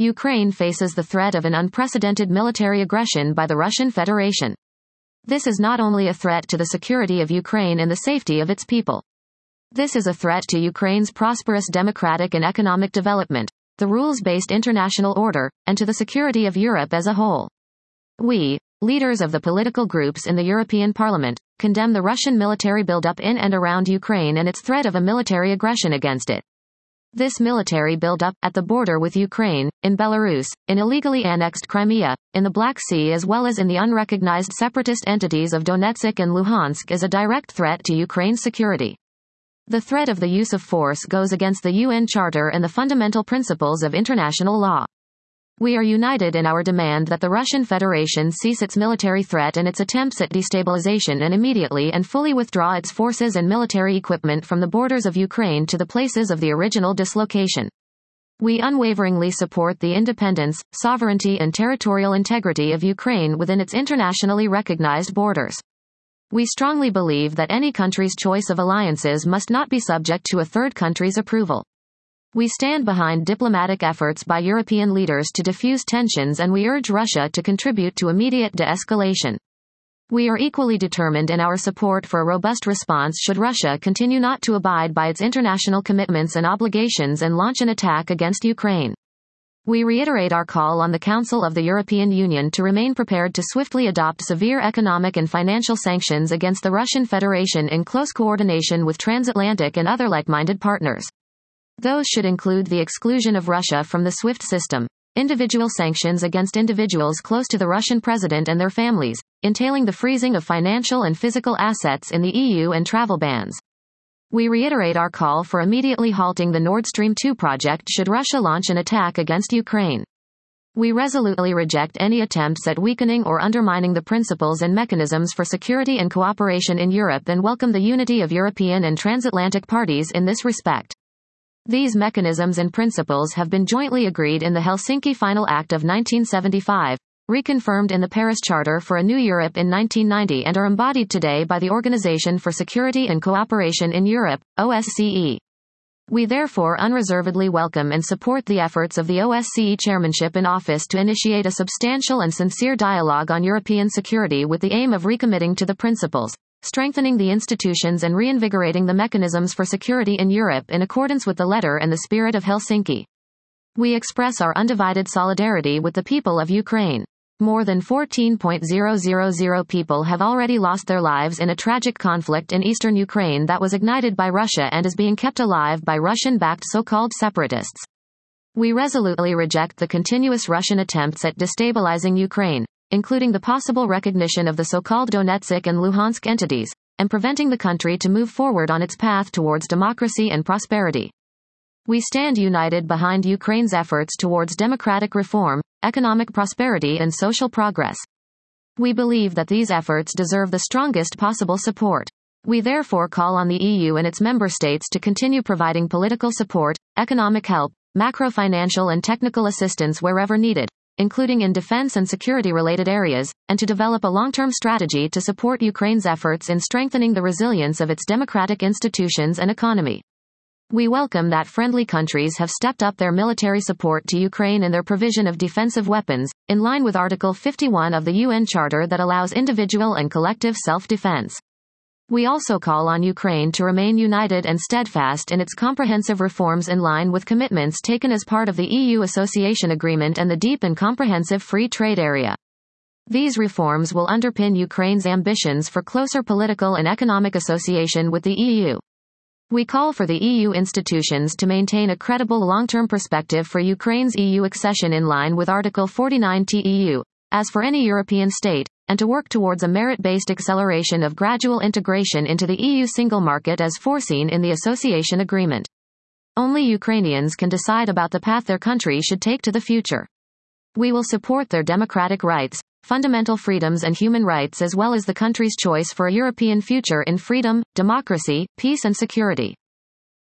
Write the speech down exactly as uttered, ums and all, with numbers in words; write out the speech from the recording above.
Ukraine faces the threat of an unprecedented military aggression by the Russian Federation. This is not only a threat to the security of Ukraine and the safety of its people. This is a threat to Ukraine's prosperous democratic and economic development, the rules-based international order, and to the security of Europe as a whole. We, leaders of the political groups in the European Parliament, condemn the Russian military buildup in and around Ukraine and its threat of a military aggression against it. This military buildup, at the border with Ukraine, in Belarus, in illegally annexed Crimea, in the Black Sea as well as in the unrecognized separatist entities of Donetsk and Luhansk is a direct threat to Ukraine's security. The threat of the use of force goes against the U N Charter and the fundamental principles of international law. We are united in our demand that the Russian Federation cease its military threat and its attempts at destabilization and immediately and fully withdraw its forces and military equipment from the borders of Ukraine to the places of the original dislocation. We unwaveringly support the independence, sovereignty and territorial integrity of Ukraine within its internationally recognized borders. We strongly believe that any country's choice of alliances must not be subject to a third country's approval. We stand behind diplomatic efforts by European leaders to diffuse tensions and we urge Russia to contribute to immediate de-escalation. We are equally determined in our support for a robust response should Russia continue not to abide by its international commitments and obligations and launch an attack against Ukraine. We reiterate our call on the Council of the European Union to remain prepared to swiftly adopt severe economic and financial sanctions against the Russian Federation in close coordination with transatlantic and other like-minded partners. Those should include the exclusion of Russia from the SWIFT system, individual sanctions against individuals close to the Russian president and their families, entailing the freezing of financial and physical assets in the E U and travel bans. We reiterate our call for immediately halting the Nord Stream two project should Russia launch an attack against Ukraine. We resolutely reject any attempts at weakening or undermining the principles and mechanisms for security and cooperation in Europe and welcome the unity of European and transatlantic parties in this respect. These mechanisms and principles have been jointly agreed in the Helsinki Final Act of nineteen seventy-five, reconfirmed in the Paris Charter for a New Europe in nineteen ninety and are embodied today by the Organization for Security and Cooperation in Europe, O S C E. We therefore unreservedly welcome and support the efforts of the O S C E chairmanship in office to initiate a substantial and sincere dialogue on European security with the aim of recommitting to the principles, strengthening the institutions and reinvigorating the mechanisms for security in Europe in accordance with the letter and the spirit of Helsinki. We express our undivided solidarity with the people of Ukraine. More than fourteen thousand people have already lost their lives in a tragic conflict in eastern Ukraine that was ignited by Russia and is being kept alive by Russian-backed so-called separatists. We resolutely reject the continuous Russian attempts at destabilizing Ukraine, including the possible recognition of the so-called Donetsk and Luhansk entities, and preventing the country to move forward on its path towards democracy and prosperity. We stand united behind Ukraine's efforts towards democratic reform, economic prosperity and social progress. We believe that these efforts deserve the strongest possible support. We therefore call on the E U and its member states to continue providing political support, economic help, macro-financial and technical assistance wherever needed, including in defense and security-related areas, and to develop a long-term strategy to support Ukraine's efforts in strengthening the resilience of its democratic institutions and economy. We welcome that friendly countries have stepped up their military support to Ukraine and their provision of defensive weapons, in line with Article fifty-one of the U N Charter that allows individual and collective self-defense. We also call on Ukraine to remain united and steadfast in its comprehensive reforms in line with commitments taken as part of the E U Association Agreement and the deep and comprehensive free trade area. These reforms will underpin Ukraine's ambitions for closer political and economic association with the E U. We call for the E U institutions to maintain a credible long-term perspective for Ukraine's E U accession in line with Article forty-nine T E U, as for any European state, and to work towards a merit-based acceleration of gradual integration into the E U single market as foreseen in the association agreement. Only Ukrainians can decide about the path their country should take to the future. We will support their democratic rights, fundamental freedoms and human rights as well as the country's choice for a European future in freedom, democracy, peace and security.